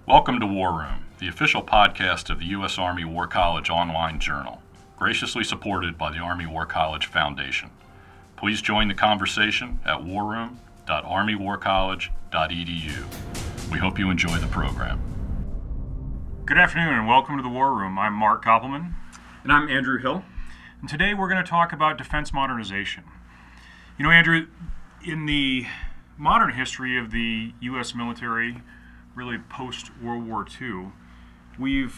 Welcome to War Room, the official podcast of the U.S. Army War College online journal, graciously supported by the Army War College Foundation. Please join the conversation at warroom.armywarcollege.edu. We hope you enjoy the program. Good afternoon and welcome to the War Room. I'm Mark Koppelman. And I'm Andrew Hill. And today we're going to talk about defense modernization. You know, Andrew, in the modern history of the U.S. military, really post-World War II, we've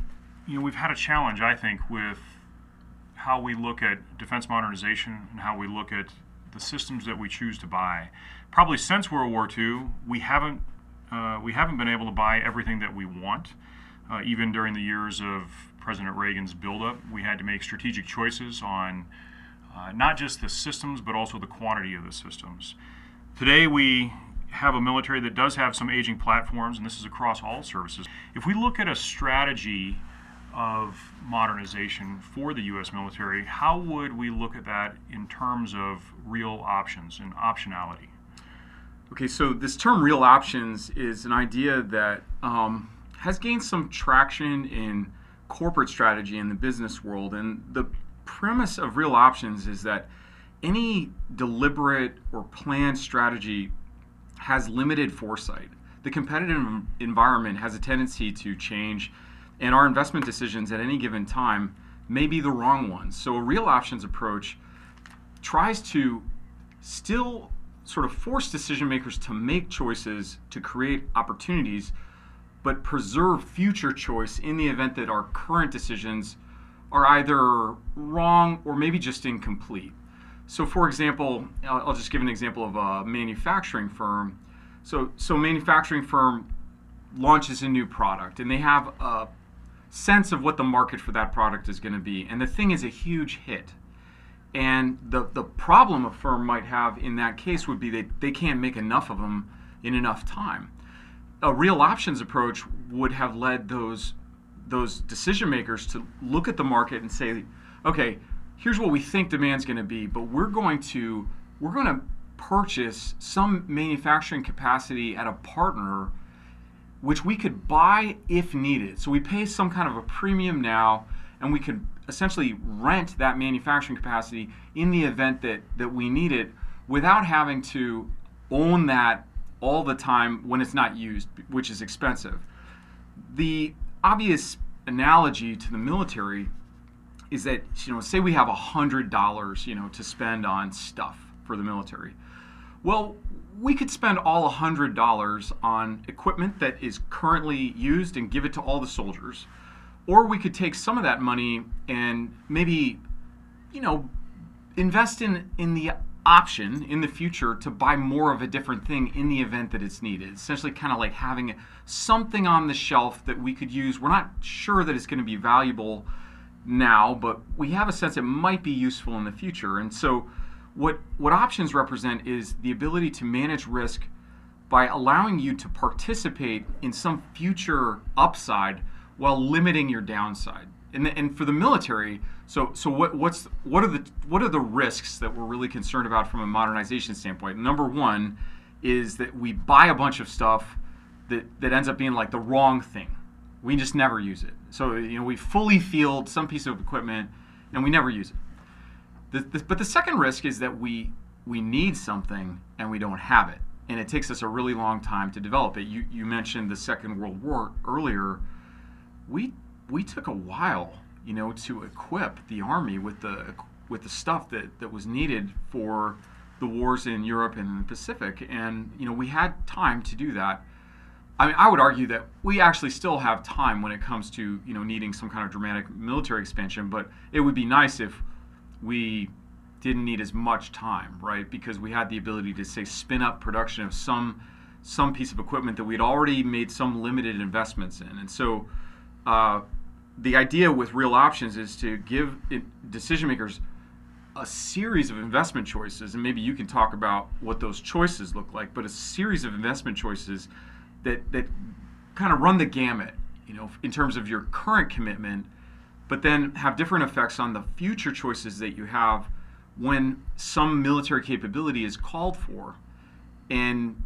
had a challenge, I think, with how we look at defense modernization and how we look at the systems that we choose to buy. Probably since World War II, we haven't been able to buy everything that we want. Even during the years of President Reagan's buildup, we had to make strategic choices on not just the systems, but also the quantity of the systems. Today, we have a military that does have some aging platforms, and this is across all services. If we look at a strategy of modernization for the U.S. military, how would we look at that in terms of real options and optionality? Okay, so this term real options is an idea that has gained some traction in corporate strategy in the business world. And the premise of real options is that any deliberate or planned strategy has limited foresight. The competitive environment has a tendency to change, and our investment decisions at any given time may be the wrong ones. So a real options approach tries to still sort of force decision makers to make choices to create opportunities, but preserve future choice in the event that our current decisions are either wrong or maybe just incomplete. So for example, I'll just give an example of a manufacturing firm. So manufacturing firm launches a new product, and they have a sense of what the market for that product is going to be. And the thing is a huge hit. And the problem a firm might have in that case would be that they can't make enough of them in enough time. A real options approach would have led those decision makers to look at the market and say, okay, here's what we think demand's going to be, but we're going to purchase some manufacturing capacity at a partner which we could buy if needed. So we pay some kind of a premium now, and we could essentially rent that manufacturing capacity in the event that we need it without having to own that all the time when it's not used, which is expensive. The obvious analogy to the military is that, say we have $100, to spend on stuff for the military. Well, we could spend all $100 on equipment that is currently used and give it to all the soldiers. Or we could take some of that money and maybe, invest in the option in the future to buy more of a different thing in the event that it's needed. Essentially kind of like having something on the shelf that we could use. We're not sure that it's going to be valuable now, but we have a sense it might be useful in the future. And so what options represent is the ability to manage risk by allowing you to participate in some future upside while limiting your downside. And for the military, so what are the risks that we're really concerned about from a modernization standpoint? Number one is that we buy a bunch of stuff that ends up being like the wrong thing. We just never use it. So we fully field some piece of equipment and we never use it. But the second risk is that we need something and we don't have it, and it takes us a really long time to develop it. You mentioned the Second World War earlier. We took a while, to equip the Army with the stuff that was needed for the wars in Europe and the Pacific, and we had time to do that. I mean, I would argue that we actually still have time when it comes to needing some kind of dramatic military expansion, but it would be nice if we didn't need as much time, right? Because we had the ability to, say, spin up production of some piece of equipment that we'd already made some limited investments in. And so the idea with real options is to give decision makers a series of investment choices, and maybe you can talk about what those choices look like, but a series of investment choices that kind of run the gamut, in terms of your current commitment, but then have different effects on the future choices that you have when some military capability is called for. And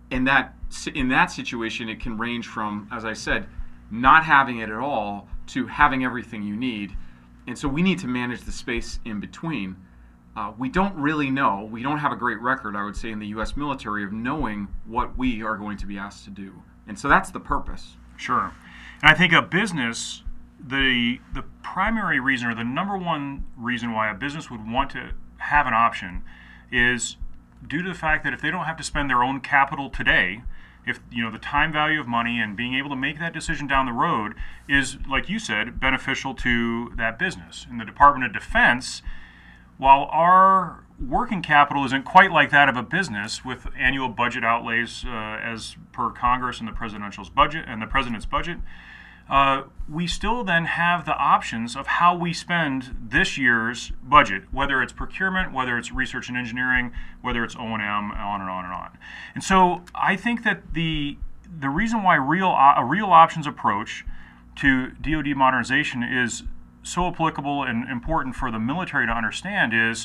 in that situation, it can range from, as I said, not having it at all to having everything you need. And so we need to manage the space in between. We don't really know. We don't have a great record, I would say, in the U.S. military of knowing what we are going to be asked to do. And so that's the purpose. Sure. And I think a business, the primary reason, or the number one reason why a business would want to have an option is due to the fact that if they don't have to spend their own capital today, if the time value of money and being able to make that decision down the road is, like you said, beneficial to that business. In the Department of Defense, while our working capital isn't quite like that of a business with annual budget outlays as per Congress and the president's budget, we still then have the options of how we spend this year's budget, whether it's procurement, whether it's research and engineering, whether it's O&M, on and on and on. And so I think that the reason why a real options approach to DoD modernization is so applicable and important for the military to understand is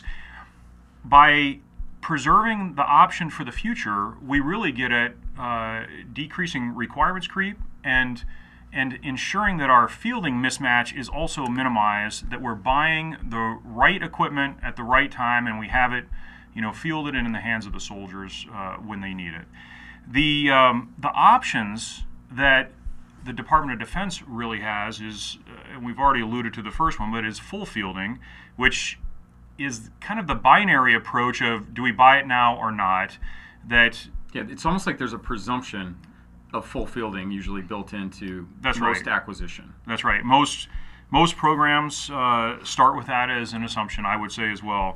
by preserving the option for the future, we really get at decreasing requirements creep and ensuring that our fielding mismatch is also minimized, that we're buying the right equipment at the right time and we have it, fielded and in the hands of the soldiers when they need it. The options that the Department of Defense really has is, and we've already alluded to the first one, but is full fielding, which is kind of the binary approach of do we buy it now or not. That it's almost like there's a presumption of full fielding usually built into most acquisition. That's right. Most programs start with that as an assumption, I would say as well.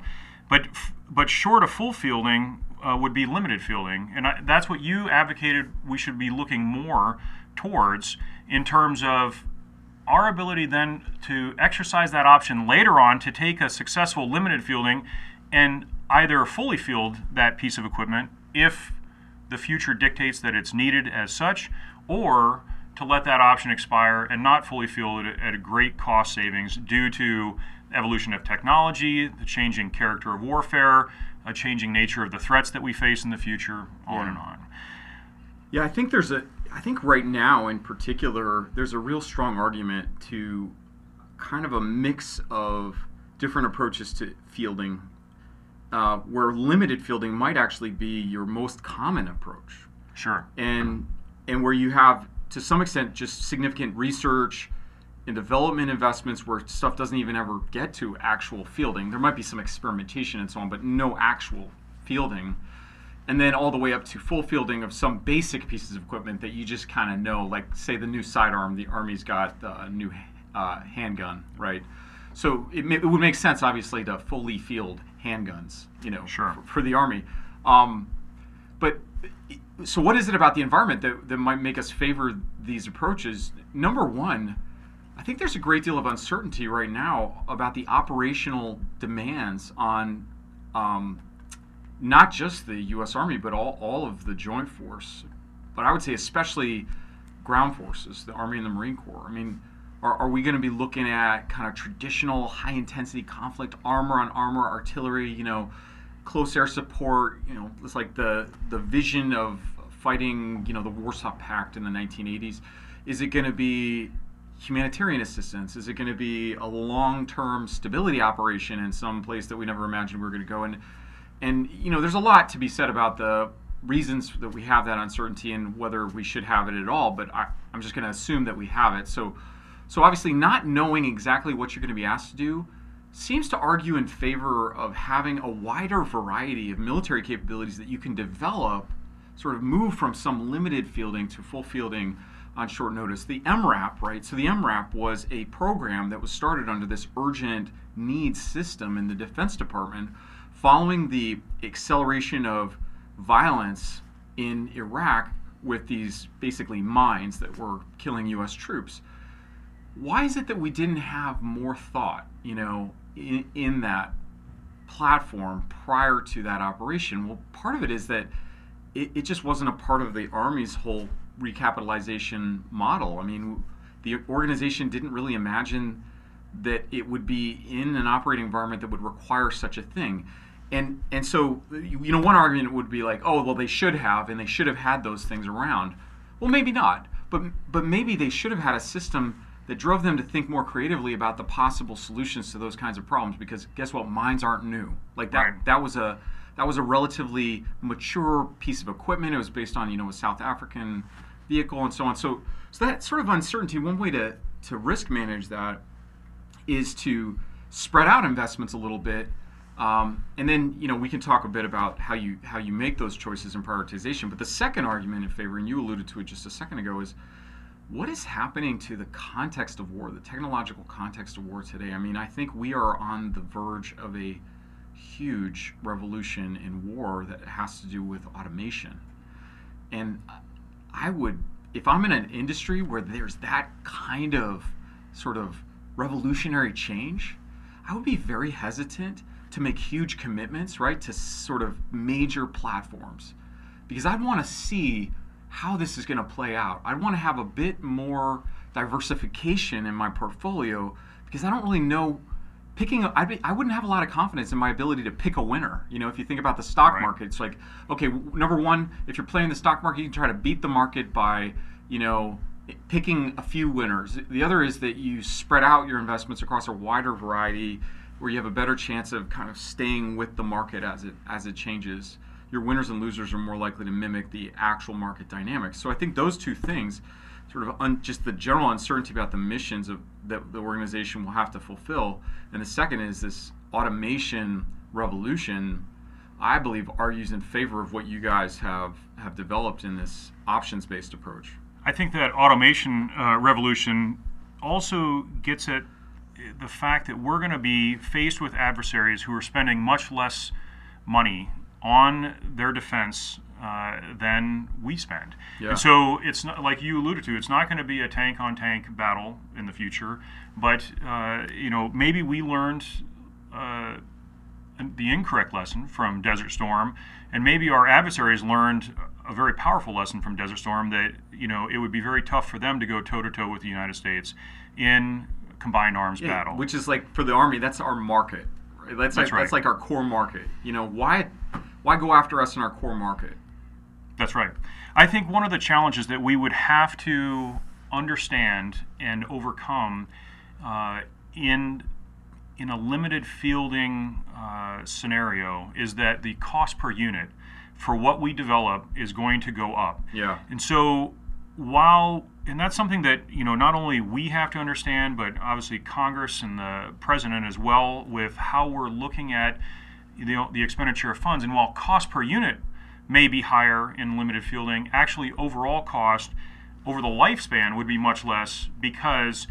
But short of full fielding would be limited fielding, and that's what you advocated we should be looking more towards in terms of our ability then to exercise that option later on to take a successful limited fielding and either fully field that piece of equipment if the future dictates that it's needed as such, or to let that option expire and not fully field it at a great cost savings due to evolution of technology, the changing character of warfare, a changing nature of the threats that we face in the future, on and on. Yeah, I think right now in particular, there's a real strong argument to kind of a mix of different approaches to fielding, where limited fielding might actually be your most common approach. Sure. And where you have, to some extent, just significant research and development investments where stuff doesn't even ever get to actual fielding. There might be some experimentation and so on, but no actual fielding. And then all the way up to full fielding of some basic pieces of equipment that you just kind of know, like say the new sidearm, the Army's got a new handgun, right? So it would make sense, obviously, to fully field handguns, sure, for the Army. But so what is it about the environment that might make us favor these approaches? Number one, I think there's a great deal of uncertainty right now about the operational demands on not just the U.S. Army, but all of the Joint Force. But I would say especially ground forces, the Army and the Marine Corps. I mean, are we going to be looking at kind of traditional high-intensity conflict, armor-on-armor artillery, close air support, it's like the vision of fighting, the Warsaw Pact in the 1980s? Is it going to be humanitarian assistance? Is it going to be a long-term stability operation in some place that we never imagined we were going to go? And there's a lot to be said about the reasons that we have that uncertainty and whether we should have it at all, but I'm just going to assume that we have it. So obviously not knowing exactly what you're going to be asked to do seems to argue in favor of having a wider variety of military capabilities that you can develop, sort of move from some limited fielding to full fielding on short notice. The MRAP, right? So the MRAP was a program that was started under this urgent needs system in the Defense Department following the acceleration of violence in Iraq with these basically mines that were killing U.S. troops. Why is it that we didn't have more thought, in that platform prior to that operation? Well, part of it is that it just wasn't a part of the Army's whole recapitalization model. I mean, the organization didn't really imagine that it would be in an operating environment that would require such a thing. And so, one argument would be like, oh, well, they should have, and they should have had those things around. Well, maybe not, but maybe they should have had a system that drove them to think more creatively about the possible solutions to those kinds of problems. Because guess what, mines aren't new. Like that, Right. that was a relatively mature piece of equipment. It was based on a South African vehicle and so on. So that sort of uncertainty. One way to risk manage that is to spread out investments a little bit. And then we can talk a bit about how you make those choices and prioritization. But the second argument in favor, and you alluded to it just a second ago, is what is happening to the context of war, the technological context of war today? I mean, I think we are on the verge of a huge revolution in war that has to do with automation. And I would, if I'm in an industry where there's that kind of sort of revolutionary change, I would be very hesitant to make huge commitments, right, to sort of major platforms, because I'd want to see how this is going to play out. I'd want to have a bit more diversification in my portfolio, because I don't really know I wouldn't have a lot of confidence in my ability to pick a winner. If you think about the stock Right. market, it's like, okay, number one, if you're playing the stock market, you can try to beat the market by, picking a few winners. The other is that you spread out your investments across a wider variety, where you have a better chance of kind of staying with the market as it changes. Your winners and losers are more likely to mimic the actual market dynamics. So I think those two things, sort of just the general uncertainty about the missions that the organization will have to fulfill, and the second is this automation revolution, I believe argues in favor of what you guys have developed in this options-based approach. I think that automation revolution also gets at the fact that we're going to be faced with adversaries who are spending much less money on their defense than we spend. Yeah. And so it's not, like you alluded to, it's not going to be a tank-on-tank battle in the future, but maybe we learned the incorrect lesson from Desert Storm, and maybe our adversaries learned a very powerful lesson from Desert Storm, that it would be very tough for them to go toe-to-toe with the United States in combined arms battle. Which is like, for the Army, that's our market. Right? That's right. That's like our core market. Why go after us in our core market? That's right. I think one of the challenges that we would have to understand and overcome in a limited fielding scenario is that the cost per unit for what we develop is going to go up. Yeah. And so and that's something that not only we have to understand, but obviously Congress and the President as well, with how we're looking at the expenditure of funds. And while cost per unit may be higher in limited fielding, actually overall cost over the lifespan would be much less, because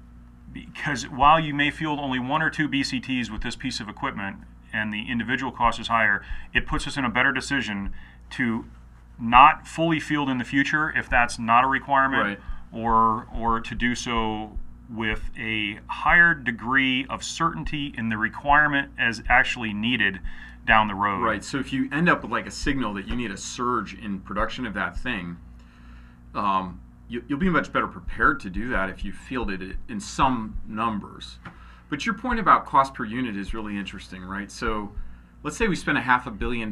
while you may field only 1 or 2 BCTs with this piece of equipment and the individual cost is higher, it puts us in a better decision to not fully field in the future if that's not a requirement, right, or to do so with a higher degree of certainty in the requirement as actually needed down the road. Right. So if you end up with like a signal that you need a surge in production of that thing, you'll be much better prepared to do that if you fielded it in some numbers. But your point about cost per unit is really interesting, right? So let's say we spend $500 million,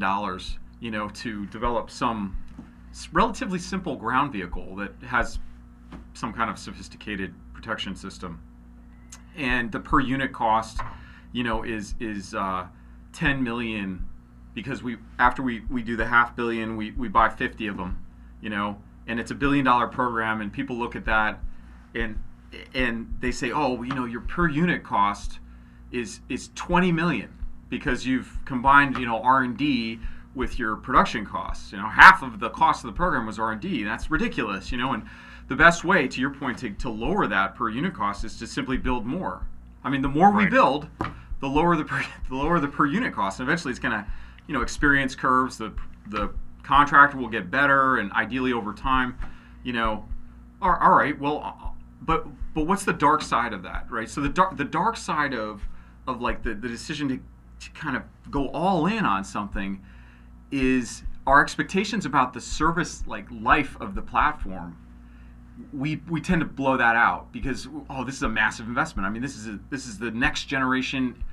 to develop some relatively simple ground vehicle that has some kind of sophisticated protection system, and the per unit cost, is 10 million, because after we do the $500 million, we buy 50 of them, and it's $1 billion program, and people look at that and they say, oh, your per unit cost is 20 million because you've combined R&D with your production costs. Half of the cost of the program was R&D. That's ridiculous, and the best way, to your point, to lower that per unit cost is to simply build more. I mean, the more we build, the lower the per unit cost. And eventually, it's going to, experience curves. The contractor will get better, and ideally over time, all right. Well, but what's the dark side of that, right? So the dark side of like the decision to kind of go all in on something is our expectations about the service life of the platform. We tend to blow that out because this is a massive investment. I mean, this is the next generation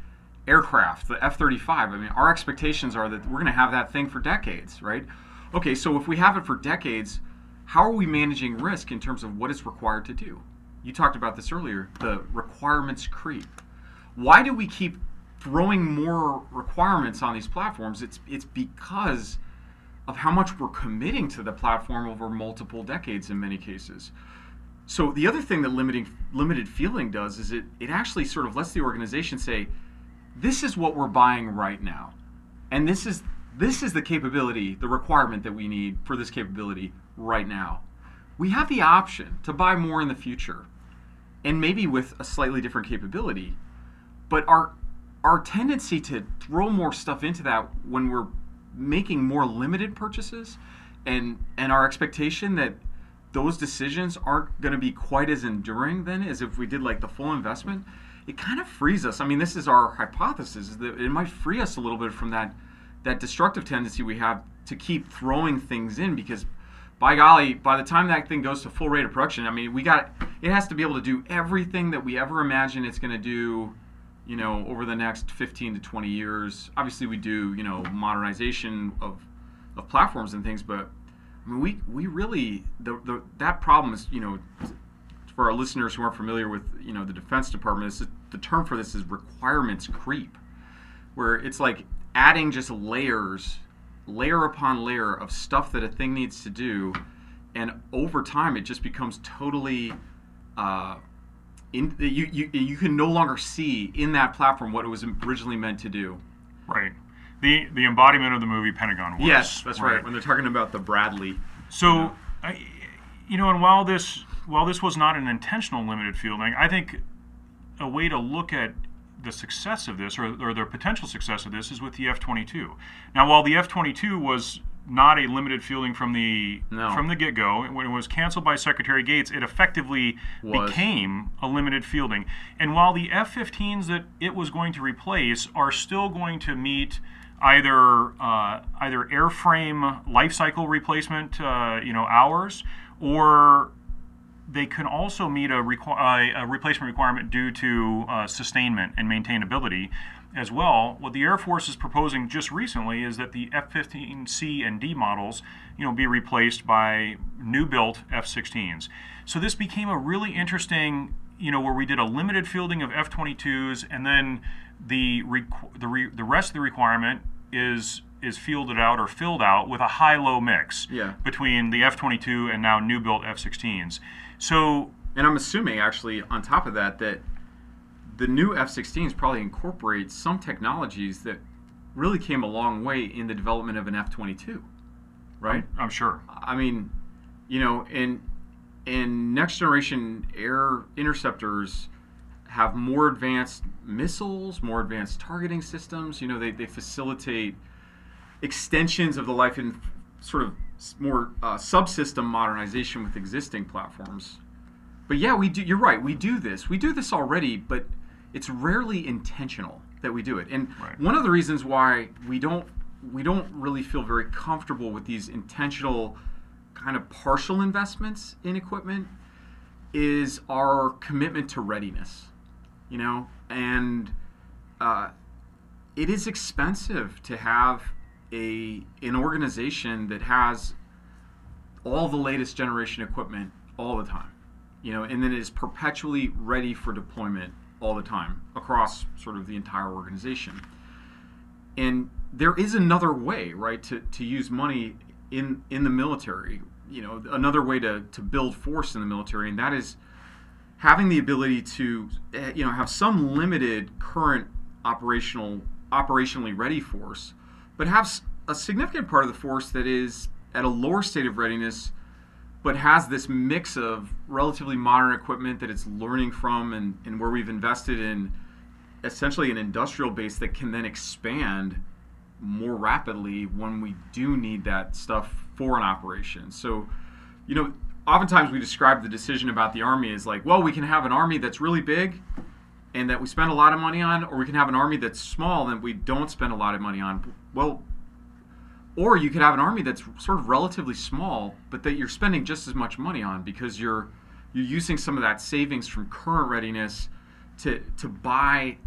aircraft, the F-35. I mean, our expectations are that we're going to have that thing for decades, right? Okay, so if we have it for decades, how are we managing risk in terms of what it's required to do? You talked about this earlier, the requirements creep. Why do we keep throwing more requirements on these platforms? It's because of how much we're committing to the platform over multiple decades in many cases. So the other thing that limited fielding does is it actually sort of lets the organization say, this is what we're buying right now. And this is the capability, the requirement that we need for this capability right now. We have the option to buy more in the future, and maybe with a slightly different capability. But our tendency to throw more stuff into that when we're making more limited purchases, and our expectation that those decisions aren't going to be quite as enduring then as if we did like the full investment, it kind of frees us. I mean, this is our hypothesis, is that it might free us a little bit from that destructive tendency we have to keep throwing things in, because by golly, by the time that thing goes to full rate of production, I mean, it has to be able to do everything that we ever imagine it's going to do, you know, over the next 15 to 20 years. Obviously, we do, you know, modernization of platforms and things, but I mean, we really, that problem is, you know, for our listeners who aren't familiar with, you know, the Defense Department, the term for this is requirements creep, where it's like adding just layer upon layer of stuff that a thing needs to do, and over time it just becomes totally you can no longer see in that platform what it was originally meant to do. Right. The embodiment of the movie Pentagon Wars. Yes, that's right. When they're talking about the Bradley. So, and while this was not an intentional limited fielding, I think a way to look at the success of this, or the potential success of this, is with the F-22. Now, while the F-22 was not a limited fielding from the get-go, when it was canceled by Secretary Gates, it effectively became a limited fielding. And while the F-15s that it was going to replace are still going to meet either airframe life cycle replacement hours, or they can also meet a replacement requirement due to sustainment and maintainability as well. What the Air Force is proposing just recently is that the F-15C and D models, be replaced by new-built F-16s. So this became a really interesting, where we did a limited fielding of F-22s, and then the rest of the requirement is fielded out or filled out with a high-low mix between the F-22 and now new-built F-16s. So, and I'm assuming, actually, on top of that, that the new F-16s probably incorporate some technologies that really came a long way in the development of an F-22, right? I'm sure. I mean, in next-generation air interceptors have more advanced missiles, more advanced targeting systems. They facilitate extensions of the life in sort of more subsystem modernization with existing platforms. But yeah, we do. You're right. We do this. We do this already, but it's rarely intentional that we do it. And one of the reasons why we don't really feel very comfortable with these intentional kind of partial investments in equipment is our commitment to readiness. And it is expensive to have an organization that has all the latest generation equipment all the time, and then is perpetually ready for deployment all the time across sort of the entire organization. And there is another way, right, to use money in the military, another way to build force in the military, and that is having the ability to, have some limited current operationally ready force, but have a significant part of the force that is at a lower state of readiness, but has this mix of relatively modern equipment that it's learning from, and where we've invested in essentially an industrial base that can then expand more rapidly when we do need that stuff for an operation. So, oftentimes we describe the decision about the Army as like, well, we can have an Army that's really big and that we spend a lot of money on, or we can have an Army that's small and we don't spend a lot of money on. Well, or you could have an Army that's sort of relatively small, but that you're spending just as much money on, because you're using some of that savings from current readiness to buy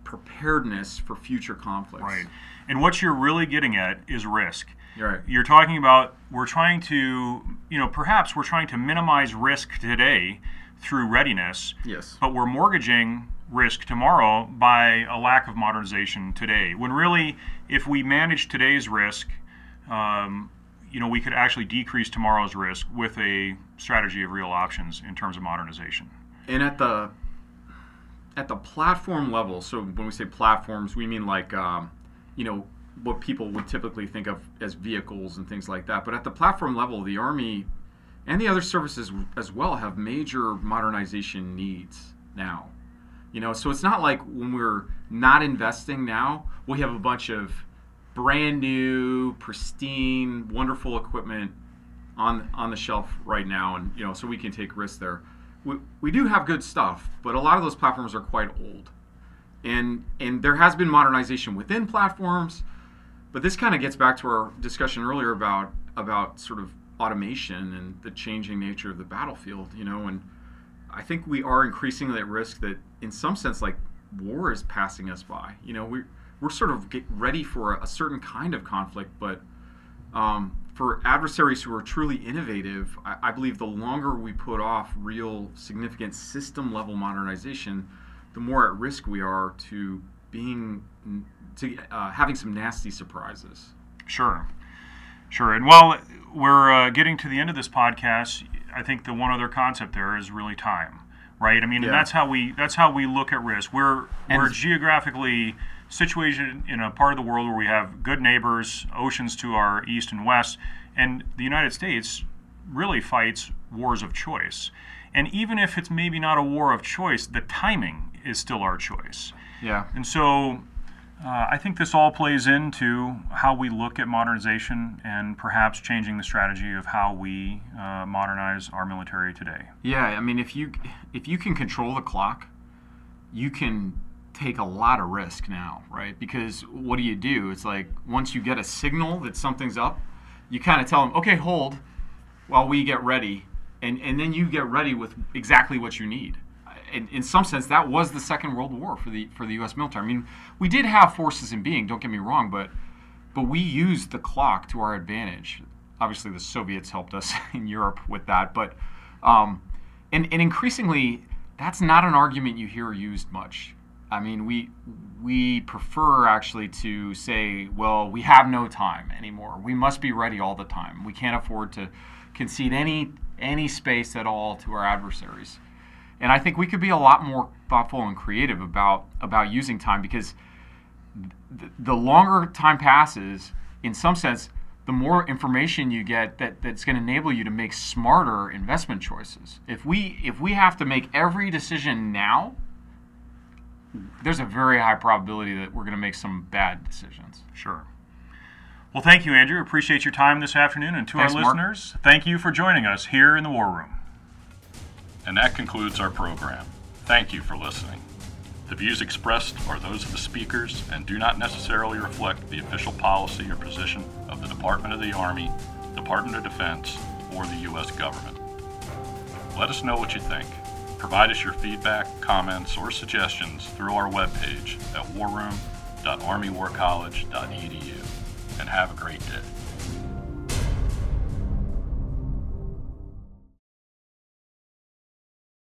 preparedness for future conflicts. Right. And what you're really getting at is risk. Right. You're talking about we're trying to, perhaps we're trying to minimize risk today through readiness. Yes. But we're mortgaging risk tomorrow by a lack of modernization today. When really, if we manage today's risk, we could actually decrease tomorrow's risk with a strategy of real options in terms of modernization. And at the platform level, so when we say platforms, we mean like, what people would typically think of as vehicles and things like that. But at the platform level, the Army and the other services as well have major modernization needs now. So it's not like when we're not investing now, we have a bunch of brand new, pristine, wonderful equipment on the shelf right now, and so we can take risks there. We do have good stuff, but a lot of those platforms are quite old, and there has been modernization within platforms. But this kind of gets back to our discussion earlier about sort of automation and the changing nature of the battlefield, and I think we are increasingly at risk that in some sense, like, war is passing us by. We're sort of ready for a certain kind of conflict, but for adversaries who are truly innovative, I believe the longer we put off real significant system level modernization, the more at risk we are to having some nasty surprises. Sure. And while we're getting to the end of this podcast, I think the one other concept there is really time, right? I mean, and that's how we look at risk. We're geographically situated in a part of the world where we have good neighbors, oceans to our east and west, and the United States really fights wars of choice. And even if it's maybe not a war of choice, the timing is still our choice. Yeah. And so I think this all plays into how we look at modernization and perhaps changing the strategy of how we modernize our military today. Yeah, I mean, if you can control the clock, you can take a lot of risk now, right? Because what do? It's like once you get a signal that something's up, you kind of tell them, okay, hold while we get ready, and then you get ready with exactly what you need. In some sense, that was the Second World War for the U.S. military. I mean, we did have forces in being, don't get me wrong, but we used the clock to our advantage. Obviously, the Soviets helped us in Europe with that, but and increasingly, that's not an argument you hear used much. I mean, we prefer actually to say, well, we have no time anymore. We must be ready all the time. We can't afford to concede any space at all to our adversaries. And I think we could be a lot more thoughtful and creative about using time, because the longer time passes, in some sense, the more information you get that's going to enable you to make smarter investment choices. If we have to make every decision now, there's a very high probability that we're going to make some bad decisions. Sure. Well, thank you, Andrew. Appreciate your time this afternoon. And to Thanks, our Mark. listeners, thank you for joining us here in the War Room. And that concludes our program. Thank you for listening. The views expressed are those of the speakers and do not necessarily reflect the official policy or position of the Department of the Army, Department of Defense, or the U.S. government. Let us know what you think. Provide us your feedback, comments, or suggestions through our webpage at warroom.armywarcollege.edu. And have a great day.